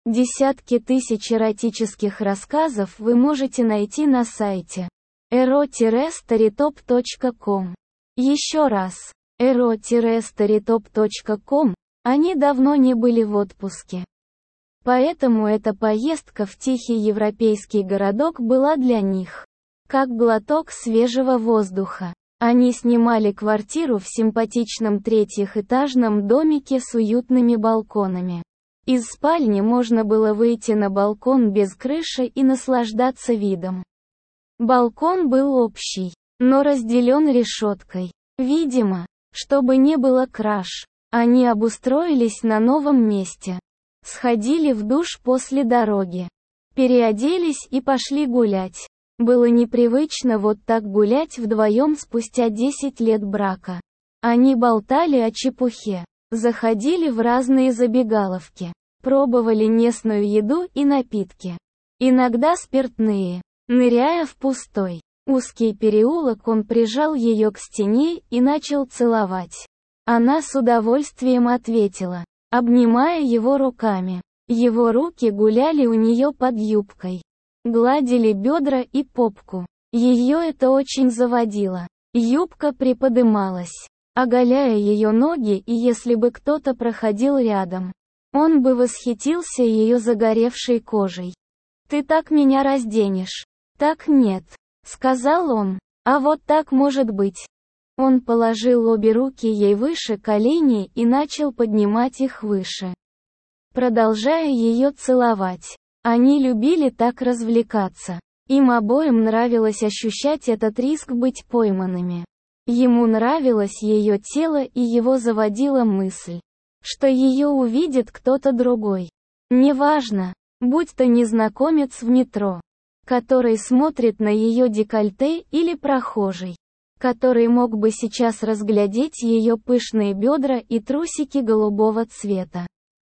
Десятки тысяч эротических рассказов вы можете найти на сайте ero-storytop.com. Еще раз, ero-storytop.com, они давно не были в отпуске. Поэтому эта поездка в тихий европейский городок была для них как глоток свежего воздуха. Они снимали квартиру в симпатичном третьеэтажном домике с уютными балконами. Из спальни можно было выйти на балкон без крыши и наслаждаться видом. Балкон был общий, но разделен решеткой. Видимо, чтобы не было краж, они обустроились на новом месте. Сходили в душ после дороги. Переоделись и пошли гулять. Было непривычно вот так гулять вдвоем спустя 10 лет брака. Они болтали о чепухе, заходили в разные забегаловки, пробовали местную еду и напитки. Иногда спиртные. Ныряя в пустой, узкий переулок, он прижал ее к стене и начал целовать. Она с удовольствием ответила, обнимая его руками. Его руки гуляли у нее под юбкой. Гладили бедра и попку. Ее это очень заводило. Юбка приподымалась, оголяя ее ноги, и если бы кто-то проходил рядом, он бы восхитился ее загоревшей кожей. «Ты так меня разденешь». «Так нет», — сказал он, — «а вот так может быть». Он положил обе руки ей выше коленей и начал поднимать их выше, продолжая ее целовать. Они любили так развлекаться. Им обоим нравилось ощущать этот риск быть пойманными. Ему нравилось ее тело, и его заводила мысль, что ее увидит кто-то другой. Неважно, будь то незнакомец в метро, который смотрит на ее декольте, или прохожий, который мог бы сейчас разглядеть ее пышные бедра и трусики голубого цвета.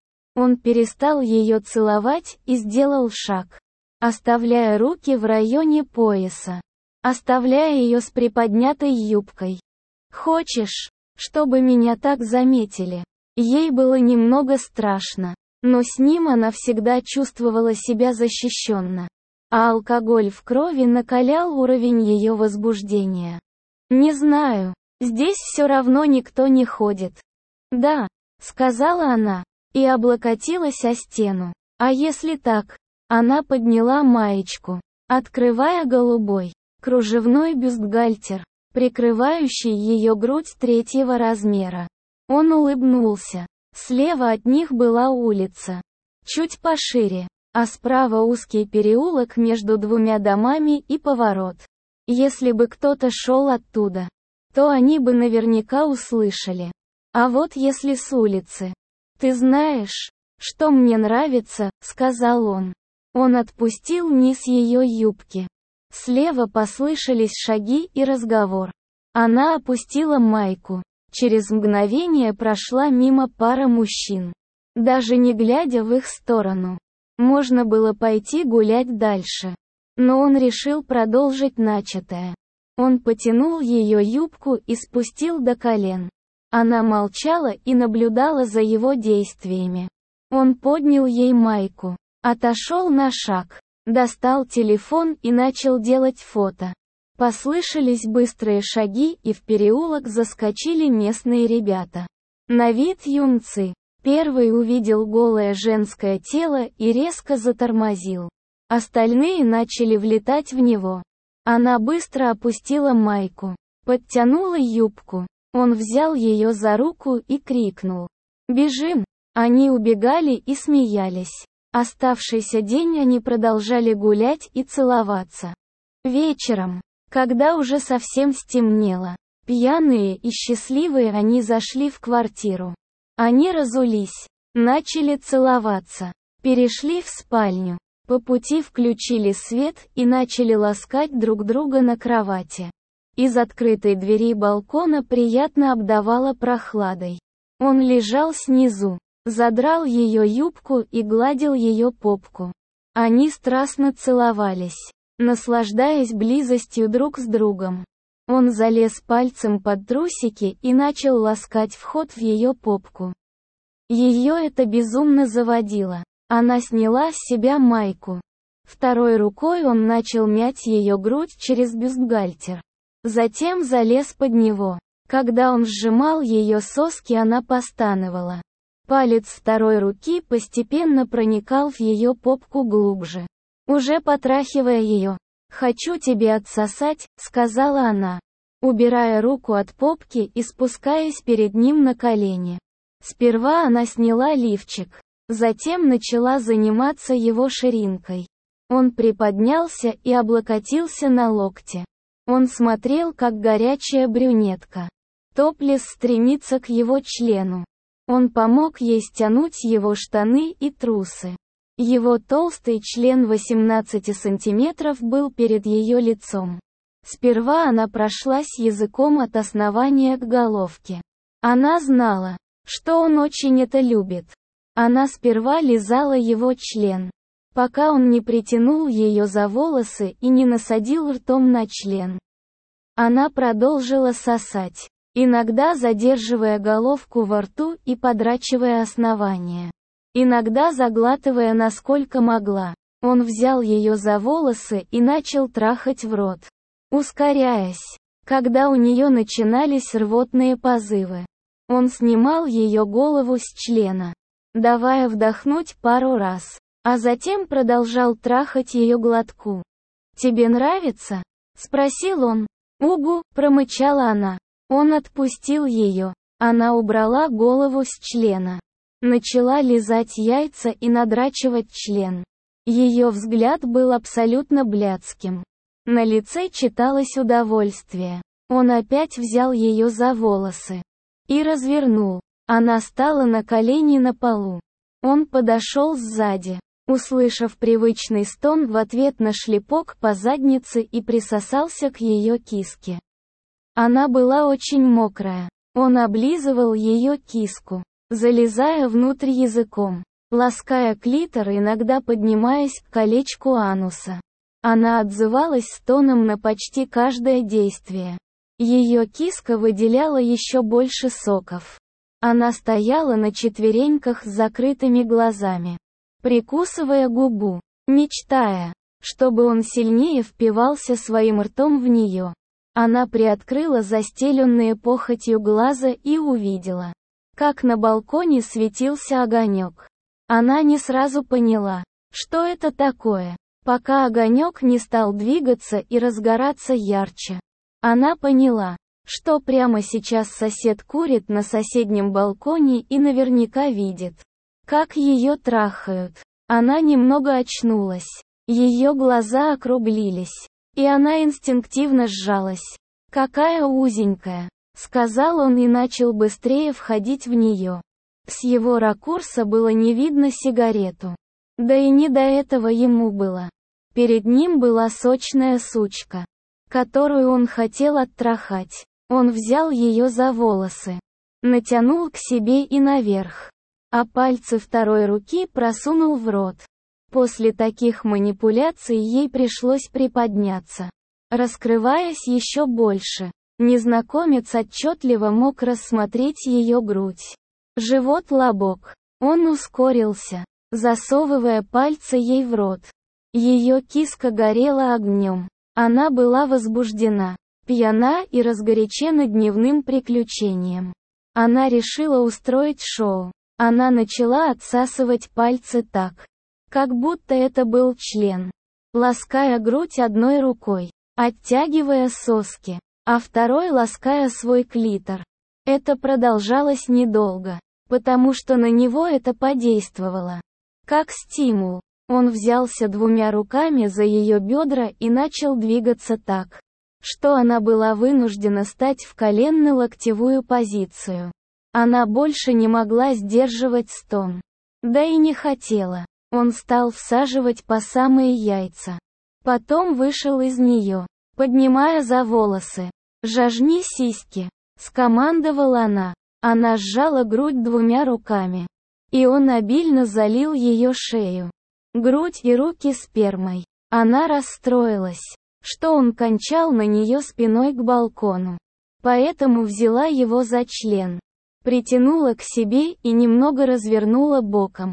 Он перестал ее целовать и сделал шаг, оставляя руки в районе пояса, оставляя ее с приподнятой юбкой. «Хочешь, чтобы меня так заметили?» Ей было немного страшно, но с ним она всегда чувствовала себя защищенно, а алкоголь в крови накалял уровень ее возбуждения. «Не знаю, здесь все равно никто не ходит». «Да», — сказала она, и облокотилась о стену. «А если так?» Она подняла маечку, открывая голубой, кружевной бюстгальтер, прикрывающий ее грудь 3-го размера. Он улыбнулся. Слева от них была улица, чуть пошире, а справа узкий переулок между 2 домами и поворот. Если бы кто-то шел оттуда, то они бы наверняка услышали. А вот если с улицы. «Ты знаешь, что мне нравится», — сказал он. Он отпустил низ ее юбки. Слева послышались шаги и разговор. Она опустила майку. Через мгновение прошла мимо пара мужчин, даже не глядя в их сторону. Можно было пойти гулять дальше. Но он решил продолжить начатое. Он потянул ее юбку и спустил до колен. Она молчала и наблюдала за его действиями. Он поднял ей майку, отошел на шаг, достал телефон и начал делать фото. Послышались быстрые шаги, и в переулок заскочили местные ребята. На вид юнцы. Первый увидел голое женское тело и резко затормозил. Остальные начали влетать в него. Она быстро опустила майку, подтянула юбку. Он взял ее за руку и крикнул: «Бежим!». Они убегали и смеялись. Оставшийся день они продолжали гулять и целоваться. Вечером, когда уже совсем стемнело, пьяные и счастливые, они зашли в квартиру. Они разулись, начали целоваться, перешли в спальню. По пути включили свет и начали ласкать друг друга на кровати. Из открытой двери балкона приятно обдавало прохладой. Он лежал снизу, задрал ее юбку и гладил ее попку. Они страстно целовались, наслаждаясь близостью друг с другом. Он залез пальцем под трусики и начал ласкать вход в ее попку. Ее это безумно заводило. Она сняла с себя майку. Второй рукой он начал мять ее грудь через бюстгальтер. Затем залез под него. Когда он сжимал ее соски, она постановала. Палец второй руки постепенно проникал в ее попку глубже, уже потрахивая ее. «Хочу тебе отсосать», — сказала она, убирая руку от попки и спускаясь перед ним на колени. Сперва она сняла лифчик, затем начала заниматься его ширинкой. Он приподнялся и облокотился на локте. Он смотрел, как горячая брюнетка топлес стремится к его члену. Он помог ей стянуть его штаны и трусы. Его толстый член 18 сантиметров был перед ее лицом. Сперва она прошлась языком от основания к головке. Она знала, что он очень это любит. Она сперва лизала его член, пока он не притянул ее за волосы и не насадил ртом на член. Она продолжила сосать, иногда задерживая головку во рту и подрачивая основание. Иногда заглатывая насколько могла. Он взял ее за волосы и начал трахать в рот, ускоряясь, когда у нее начинались рвотные позывы. Он снимал ее голову с члена, давая вдохнуть пару раз, а затем продолжал трахать ее глотку. «Тебе нравится?» — спросил он. «Угу», — промычала она. Он отпустил ее. Она убрала голову с члена. Начала лизать яйца и надрачивать член. Ее взгляд был абсолютно блядским. На лице читалось удовольствие. Он опять взял ее за волосы и развернул. Она стала на колени на полу. Он подошел сзади, услышав привычный стон в ответ на шлепок по заднице, и присосался к ее киске. Она была очень мокрая. Он облизывал ее киску, залезая внутрь языком, лаская клитор, иногда поднимаясь к колечку ануса. Она отзывалась стоном на почти каждое действие. Ее киска выделяла еще больше соков. Она стояла на четвереньках с закрытыми глазами, прикусывая губу, мечтая, чтобы он сильнее впивался своим ртом в нее. Она приоткрыла застеленные похотью глаза и увидела, как на балконе светился огонек. Она не сразу поняла, что это такое, пока огонек не стал двигаться и разгораться ярче. Она поняла, что прямо сейчас сосед курит на соседнем балконе и наверняка видит, как ее трахают. Она немного очнулась. Ее глаза округлились, и она инстинктивно сжалась. «Какая узенькая», — сказал он и начал быстрее входить в нее. С его ракурса было не видно сигарету. Да и не до этого ему было. Перед ним была сочная сучка, которую он хотел оттрахать. Он взял ее за волосы, натянул к себе и наверх, а пальцы второй руки просунул в рот. После таких манипуляций ей пришлось приподняться, раскрываясь еще больше. Незнакомец отчетливо мог рассмотреть ее грудь, живот, лобок. Он ускорился, засовывая пальцы ей в рот. Ее киска горела огнем. Она была возбуждена, пьяна и разгорячена дневным приключением. Она решила устроить шоу. Она начала отсасывать пальцы так, как будто это был член, лаская грудь одной рукой, оттягивая соски, а второй лаская свой клитор. Это продолжалось недолго, потому что на него это подействовало. Как стимул, он взялся двумя руками за ее бедра и начал двигаться так, что она была вынуждена стать в коленно-локтевую позицию. Она больше не могла сдерживать стон. Да и не хотела. Он стал всаживать по самые яйца. Потом вышел из нее, поднимая за волосы. «Жажни сиськи», — скомандовала она. Она сжала грудь двумя руками, и он обильно залил ее шею, грудь и руки спермой. Она расстроилась, что он кончал на нее спиной к балкону. Поэтому взяла его за член, притянула к себе и немного развернула боком.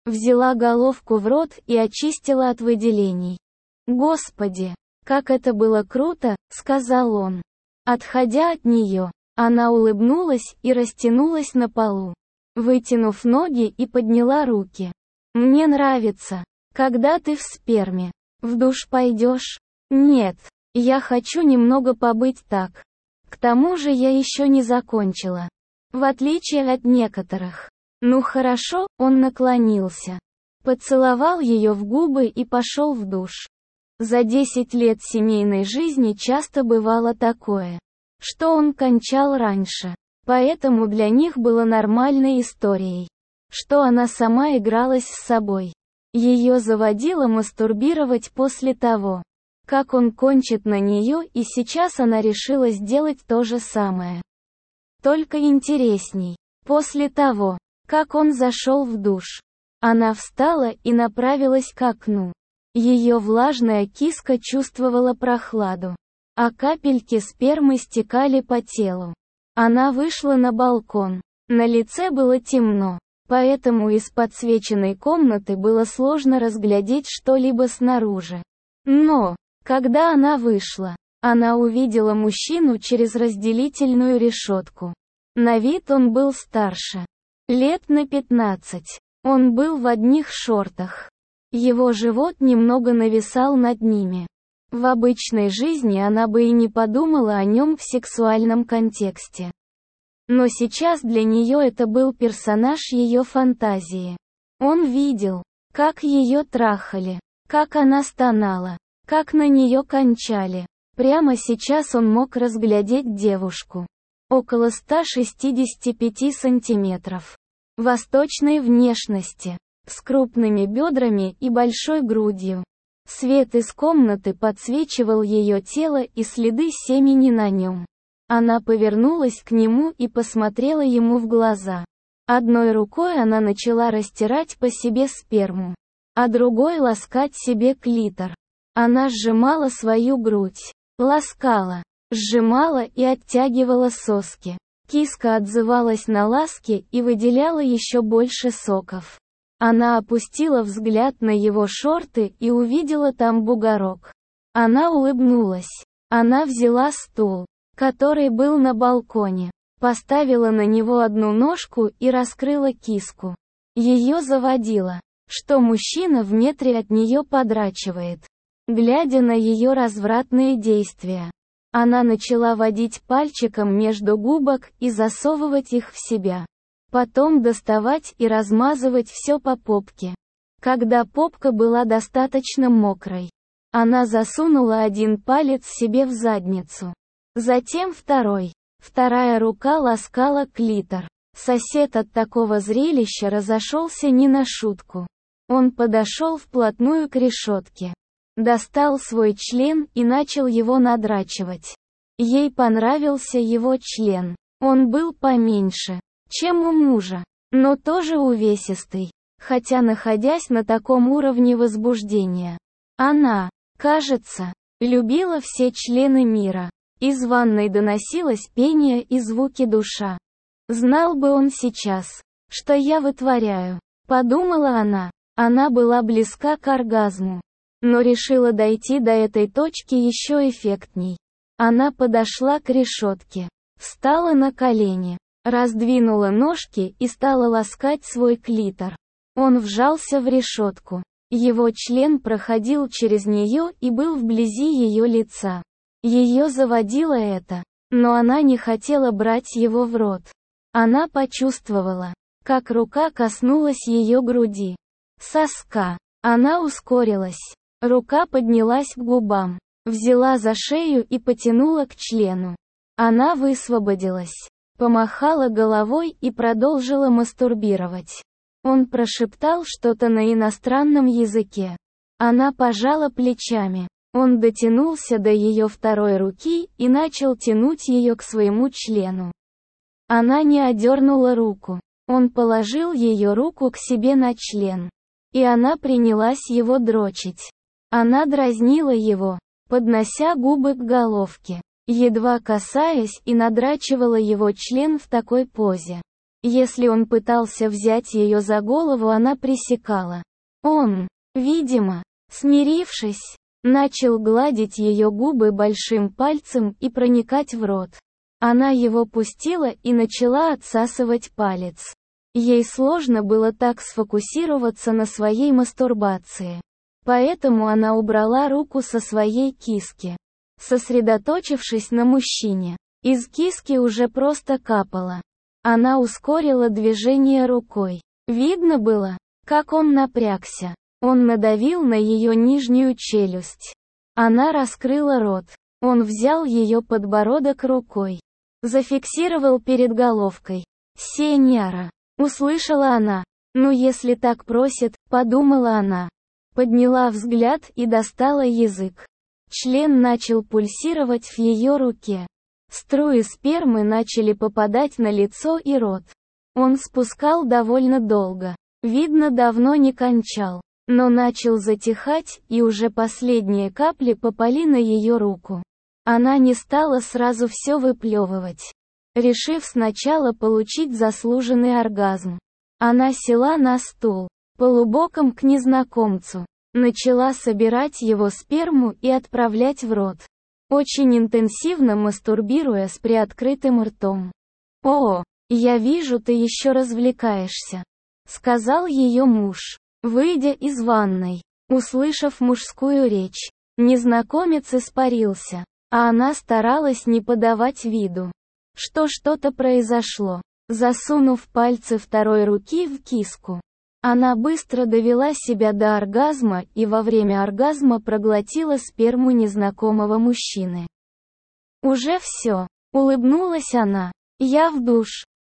Взяла головку в рот и очистила от выделений. «Господи, как это было круто», — сказал он. Отходя от нее, она улыбнулась и растянулась на полу, вытянув ноги и подняла руки. «Мне нравится, когда ты в сперме. В душ пойдешь?» «Нет, я хочу немного побыть так. К тому же я еще не закончила. В отличие от некоторых». «Ну хорошо», он наклонился. Поцеловал ее в губы и пошел в душ. За 10 лет семейной жизни часто бывало такое, что он кончал раньше. Поэтому для них было нормальной историей, что она сама игралась с собой. Ее заводило мастурбировать после того, как он кончит на нее, и сейчас она решила сделать то же самое. Только интересней. После того, как он зашел в душ, она встала и направилась к окну. Ее влажная киска чувствовала прохладу, а капельки спермы стекали по телу. Она вышла на балкон. На лице было темно, поэтому из подсвеченной комнаты было сложно разглядеть что-либо снаружи. Но, когда она вышла, она увидела мужчину через разделительную решетку. На вид он был старше. Лет на 15. Он был в одних шортах. Его живот немного нависал над ними. В обычной жизни она бы и не подумала о нем в сексуальном контексте. Но сейчас для нее это был персонаж ее фантазии. Он видел, как ее трахали, как она стонала, как на нее кончали. Прямо сейчас он мог разглядеть девушку. Около 165 сантиметров. Восточной внешности. С крупными бедрами и большой грудью. Свет из комнаты подсвечивал ее тело и следы семени на нем. Она повернулась к нему и посмотрела ему в глаза. Одной рукой она начала растирать по себе сперму, а другой ласкать себе клитор. Она сжимала свою грудь, ласкала, сжимала и оттягивала соски. Киска отзывалась на ласки и выделяла еще больше соков. Она опустила взгляд на его шорты и увидела там бугорок. Она улыбнулась. Она взяла стул, который был на балконе, поставила на него одну ножку и раскрыла киску. Ее заводило, что мужчина в метре от нее подрачивает, глядя на ее развратные действия. Она начала водить пальчиком между губок и засовывать их в себя. Потом доставать и размазывать все по попке. Когда попка была достаточно мокрой, она засунула один палец себе в задницу. Затем второй. Вторая рука ласкала клитор. Сосед от такого зрелища разошелся не на шутку. Он подошел вплотную к решетке. Достал свой член и начал его надрачивать. Ей понравился его член. Он был поменьше, чем у мужа, но тоже увесистый, хотя находясь на таком уровне возбуждения. Она, кажется, любила все члены мира. Из ванной доносилось пение и звуки душа. Знал бы он сейчас, что я вытворяю, подумала она. Она была близка к оргазму, но решила дойти до этой точки еще эффектней. Она подошла к решетке, встала на колени, раздвинула ножки и стала ласкать свой клитор. Он вжался в решетку. Его член проходил через нее и был вблизи ее лица. Ее заводило это, но она не хотела брать его в рот. Она почувствовала, как рука коснулась ее груди. Соска. Она ускорилась. Рука поднялась к губам, взяла за шею и потянула к члену. Она высвободилась, помахала головой и продолжила мастурбировать. Он прошептал что-то на иностранном языке. Она пожала плечами. Он дотянулся до ее второй руки и начал тянуть ее к своему члену. Она не отдернула руку. Он положил ее руку к себе на член. И она принялась его дрочить. Она дразнила его, поднося губы к головке, едва касаясь, и надрачивала его член в такой позе. Если он пытался взять ее за голову, она пресекала. Он, видимо, смирившись, начал гладить ее губы большим пальцем и проникать в рот. Она его пустила и начала отсасывать палец. Ей сложно было так сфокусироваться на своей мастурбации. Поэтому она убрала руку со своей киски, сосредоточившись на мужчине. Из киски уже просто капало. Она ускорила движение рукой. Видно было, как он напрягся. Он надавил на ее нижнюю челюсть. Она раскрыла рот. Он взял ее подбородок рукой. Зафиксировал перед головкой. «Сеньора», услышала она. «Ну если так просит», подумала она. Подняла взгляд и достала язык. Член начал пульсировать в ее руке. Струи спермы начали попадать на лицо и рот. Он спускал довольно долго. Видно, давно не кончал. Но начал затихать, и уже последние капли попали на ее руку. Она не стала сразу все выплевывать, решив сначала получить заслуженный оргазм. Она села на стул, полубоком к незнакомцу, начала собирать его сперму и отправлять в рот, очень интенсивно мастурбируя с приоткрытым ртом. «О, я вижу, ты еще развлекаешься», — сказал ее муж, выйдя из ванной. Услышав мужскую речь, незнакомец испарился, а она старалась не подавать виду, что что-то произошло. Засунув пальцы второй руки в киску, она быстро довела себя до оргазма и во время оргазма проглотила сперму незнакомого мужчины. «Уже все», — улыбнулась она. «Я в душ».